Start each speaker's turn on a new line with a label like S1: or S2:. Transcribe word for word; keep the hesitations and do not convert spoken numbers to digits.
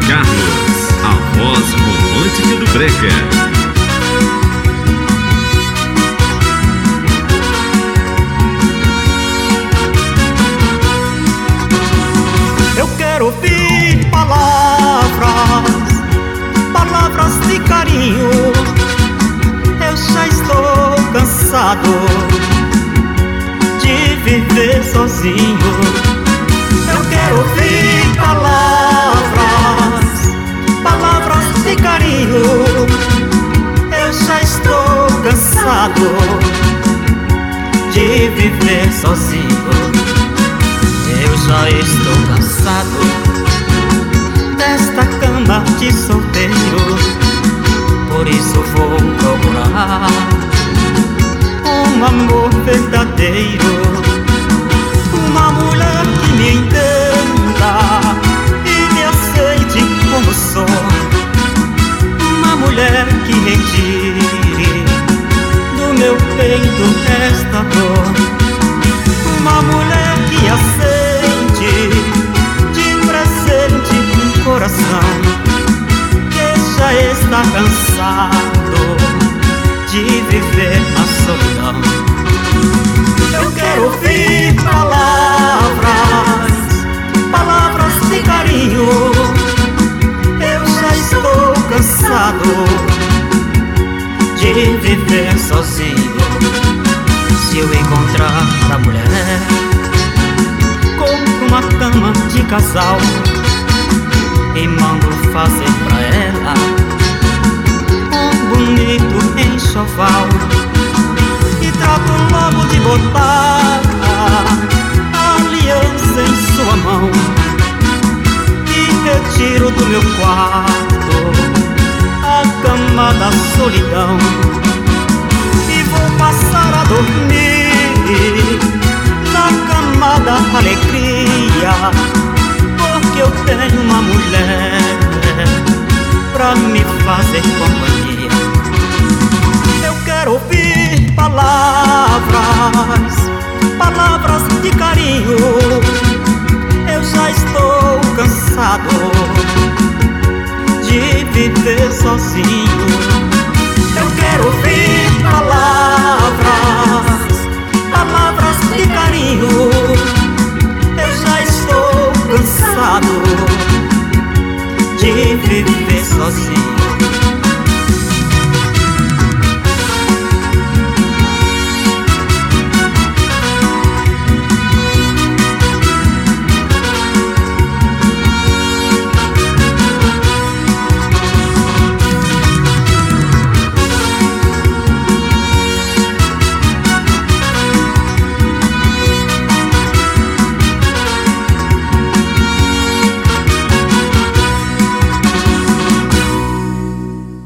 S1: Carlos, a voz romântica do brega.
S2: Eu quero ouvir palavras, palavras de carinho. Eu já estou cansado de viver sozinho. Eu quero ouvir palavras, palavras de carinho. Eu já estou cansado de viver sozinho. Eu já estou cansado desta cama de solteiro. Por isso vou procurar um amor verdadeiro, uma mulher que me entenda e me aceite como sou, uma mulher que retire do meu peito esta dor, uma mulher que aceite de presente um coração que já está cansado de viver a solidão. Eu quero ouvir palavras, palavras de carinho. Eu já estou cansado de viver sozinho. Se eu encontrar a mulher, compro uma cama de casal e mando fazer pra ela um bonito enxoval. E trato logo de botar a aliança em sua mão e retiro do meu quarto a cama da solidão. E vou passar a dormir na cama da alegria, porque eu tenho uma mulher pra me fazer companhia. Eu quero ouvir palavras, palavras de carinho. Eu já estou cansado de viver sozinho. Eu quero ouvir palavras, palavras de carinho. Eu já estou cansado de viver sozinho.